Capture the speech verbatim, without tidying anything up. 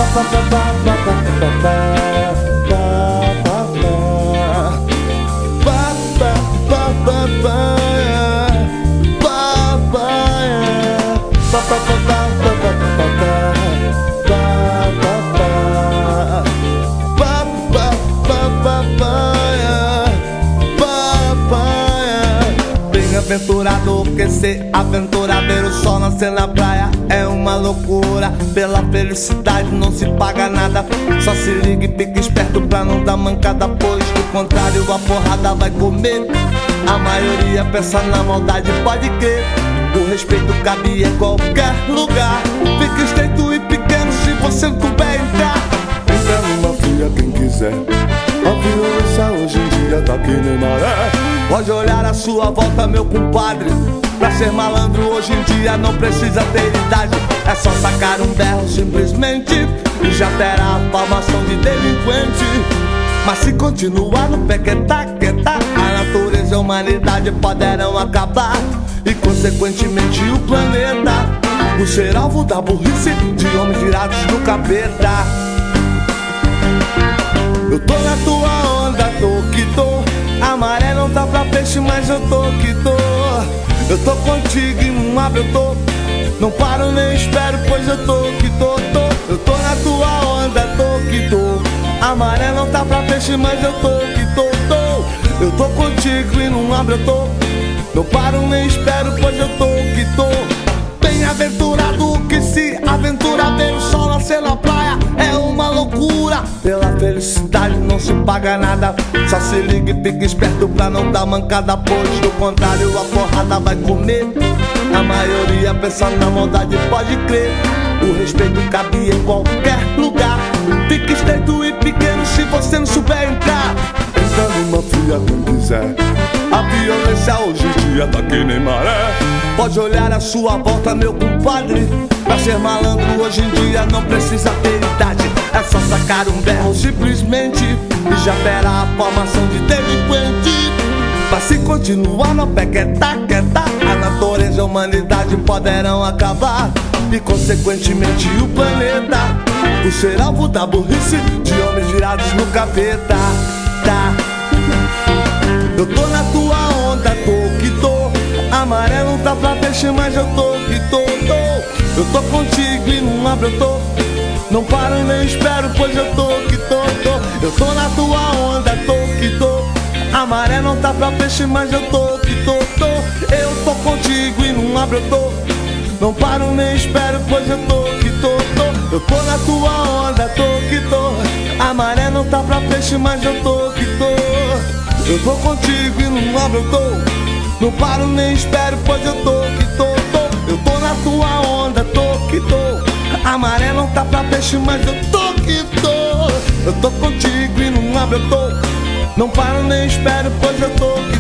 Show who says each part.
Speaker 1: Aventurado que ser aventura, ver o sol nascer na praia é uma loucura. Pela felicidade não se paga nada, só se liga e fica esperto pra não dar mancada, pois do contrário a porrada vai comer. A maioria pensa na maldade, pode crer. O respeito cabe em qualquer lugar. Fica estreito e pequeno se você não souber entrar.
Speaker 2: Entra numa fria quem quiser. A violência hoje em dia tá que nem maré.
Speaker 1: Pode olhar à sua volta, meu compadre. Pra ser malandro hoje em dia não precisa ter idade. É só sacar um berro simplesmente e já terá a formação de delinquente. Mas se continuar no pequetá-quetá, a natureza e a humanidade poderão acabar, e consequentemente o planeta por ser alvo da burrice de homens virados no capeta. Eu tô na tua onda, tô que tô. A maré não tá pra peixe, mas eu tô que tô. Eu tô contigo e não abro, eu tô. Não paro nem espero, pois eu tô que tô, tô. Eu tô na tua onda, tô que tô. A maré não tá pra peixe, mas eu tô que tô, tô. Eu tô contigo e não abro, eu tô. Não paro nem espero, pois eu tô que tô. Bem-aventurado que se aventura, ver o sol nascer na praia é uma loucura. Pela felicidade não se paga nada, só se liga e fica esperto pra não dar mancada, pois do contrário a porrada vai comer. A maioria pensa na maldade, pode crer. O respeito cabe em qualquer lugar. Fica estreito e pequeno se você não souber entrar.
Speaker 2: Entra numa fria quem quiser.
Speaker 1: A violência hoje em dia tá que nem maré. Pode olhar à sua volta, meu compadre. Pra ser malandro hoje em dia não precisa ter idade. É só sacar um berro simplesmente e já terá a formação de delinquente. Mas se continuar no pequetá-quetá, a natureza e a humanidade poderão acabar, e consequentemente o planeta por ser alvo da burrice de homens virados no capeta. Tá. Eu tô na tua onda, tô que tô. A maré não tá pra peixe, mas eu tô que tô, tô. Eu tô contigo e não abro, eu tô. Não paro nem espero, pois eu tô que tô, tô. Eu tô na tua onda, tô que tô. A maré não tá pra peixe, mas eu tô que tô, tô. Eu tô contigo e não abro, eu tô. Não paro nem espero, pois eu tô que tô, tô. Eu tô na tua onda, tô que tô. A maré não tá pra peixe, mas eu tô que tô. Eu tô contigo e não abro, eu tô. Não paro nem espero, pois eu tô que tô, tô. Eu tô na tua onda, tô que tô. A maré não tá pra peixe, mas eu tô que tô. Eu tô contigo e não abro, eu tô. Não paro nem espero, pois eu tô que